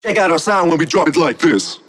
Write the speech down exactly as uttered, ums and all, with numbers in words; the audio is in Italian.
Check out our sound when we drop it like this.